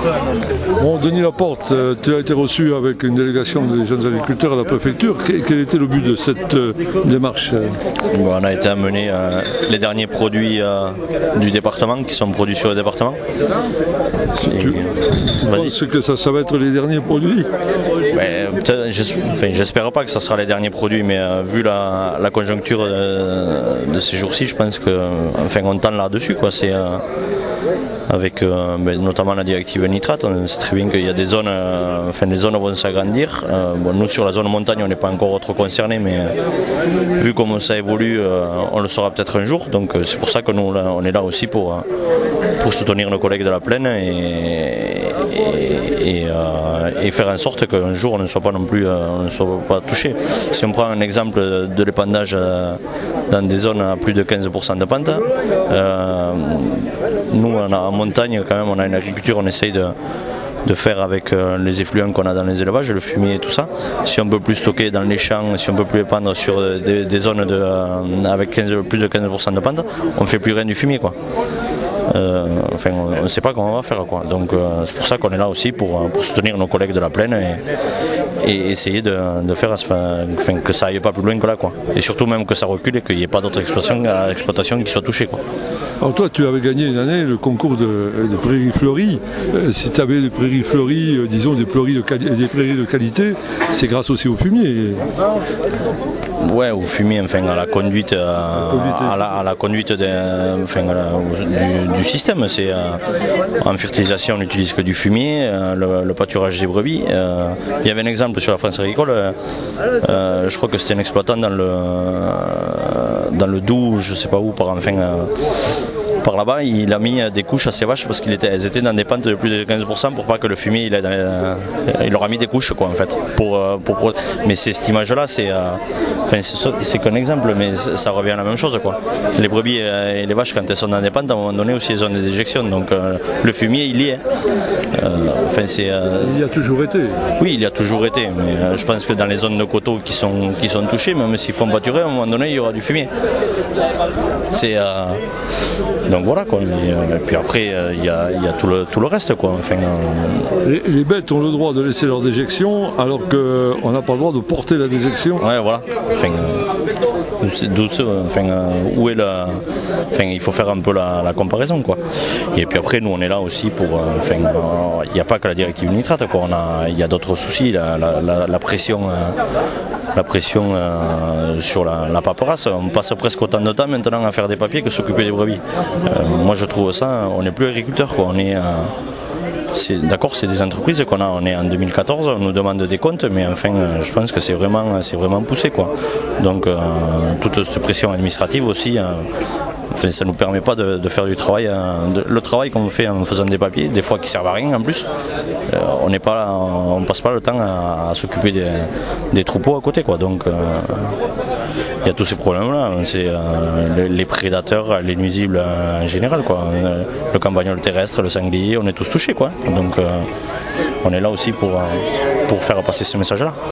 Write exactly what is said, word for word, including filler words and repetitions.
Bon, Denis Laporte, euh, tu as été reçu avec une délégation des jeunes agriculteurs à la préfecture. Quel, quel était le but de cette euh, démarche? Bon, on a été amener euh, les derniers produits euh, du département qui sont produits sur le département. Si tu, tu penses que ça, ça va être les derniers produits? Ben, j'espère enfin, pas que ça sera les derniers produits, mais euh, vu la, la conjoncture de, de ces jours-ci, je pense que enfin, on tend là-dessus. C'est euh, avec euh, ben, notamment la directive nitrate, on sait très bien qu'il y a des zones, euh, enfin les zones vont s'agrandir. Euh, bon, nous sur la zone montagne on n'est pas encore trop concernés, mais euh, vu comment ça évolue, euh, on le saura peut-être un jour. Donc euh, c'est pour ça que nous là, on est là aussi pour, euh, pour soutenir nos collègues de la plaine et, et, et, euh, et faire en sorte qu'un jour on ne soit pas non plus euh, on ne soit pas touché. Si on prend un exemple de l'épandage euh, dans des zones à plus de quinze pour cent de pente, euh, nous on a, en montagne quand même on a une agriculture, on essaye de, de faire avec euh, les effluents qu'on a dans les élevages, le fumier et tout ça. Si on peut plus stocker dans les champs, si on peut plus épandre sur des, des zones de, euh, avec quinze, plus de quinze pour cent de pente, on ne fait plus rien du fumier quoi. Euh, enfin, on ne sait pas comment on va faire quoi. Donc euh, c'est pour ça qu'on est là aussi pour, pour soutenir nos collègues de la plaine et, et essayer de, de faire enfin, que ça aille pas plus loin que là quoi. Et surtout même que ça recule et qu'il n'y ait pas d'autres exploitations, exploitations qui soient touchées quoi. Alors toi, tu avais gagné une année le concours de, de prairies fleuries. Euh, si tu avais des prairies fleuries, euh, disons des prairies de, quali- des prairies de qualité, c'est grâce aussi au fumier. Ouais, au fumier, enfin à la conduite, euh, à, la, à la conduite de, enfin, à la, du, du système. C'est euh, en fertilisation, on n'utilise que du fumier, euh, le, le pâturage des brebis. Euh, il y avait un exemple sur la France agricole. Euh, je crois que c'était un exploitant dans le dans le Doubs, je sais pas où, par enfin. Euh, Par là-bas, il a mis des couches à ses vaches parce qu'elles étaient, étaient dans des pentes de plus de quinze pour cent pour pas que le fumier, il, euh, il leur a mis des couches quoi en fait. Pour, pour, pour... Mais c'est cette image-là, c'est, euh, enfin, c'est, c'est qu'un exemple, mais ça revient à la même chose quoi. Les brebis et les vaches quand elles sont dans des pentes, à un moment donné aussi elles ont des déjections, donc euh, le fumier il y est. Euh, enfin, c'est, euh... Il y a toujours été. Oui, il y a toujours été, mais euh, je pense que dans les zones de coteaux qui sont, qui sont touchées, même s'ils font pâturer, à un moment donné il y aura du fumier. C'est euh... Donc voilà quoi, et, et puis après il euh, y, a, y a tout le, tout le reste quoi. Enfin, euh... les, les bêtes ont le droit de laisser leur déjection alors qu'on n'a pas le droit de porter la déjection. Ouais voilà, enfin, euh, douce, enfin, euh, où est la... enfin, il faut faire un peu la, la comparaison quoi. Et puis après nous on est là aussi pour, euh, enfin, il euh, n'y a pas que la directive nitrate quoi, il y a d'autres soucis, la, la, la, la pression... Euh, la pression euh, sur la, la paperasse. On passe presque autant de temps maintenant à faire des papiers que s'occuper des brebis. Euh, moi je trouve ça, on n'est plus agriculteur quoi. On est, euh, c'est, d'accord, c'est des entreprises qu'on a. On est en deux mille quatorze, on nous demande des comptes, mais enfin euh, je pense que c'est vraiment, c'est vraiment poussé quoi. Donc euh, toute cette pression administrative aussi. Euh, Enfin, ça ne nous permet pas de, de faire du travail, de, le travail qu'on fait en faisant des papiers, des fois qui servent à rien en plus. Euh, on n'est pas là, on passe pas le temps à, à s'occuper des, des troupeaux à côté quoi. Donc il euh, y a tous ces problèmes-là. C'est euh, les, les prédateurs, les nuisibles euh, en général quoi. Le campagnol terrestre, le sanglier, on est tous touchés quoi. Donc euh, on est là aussi pour, pour faire passer ce message-là.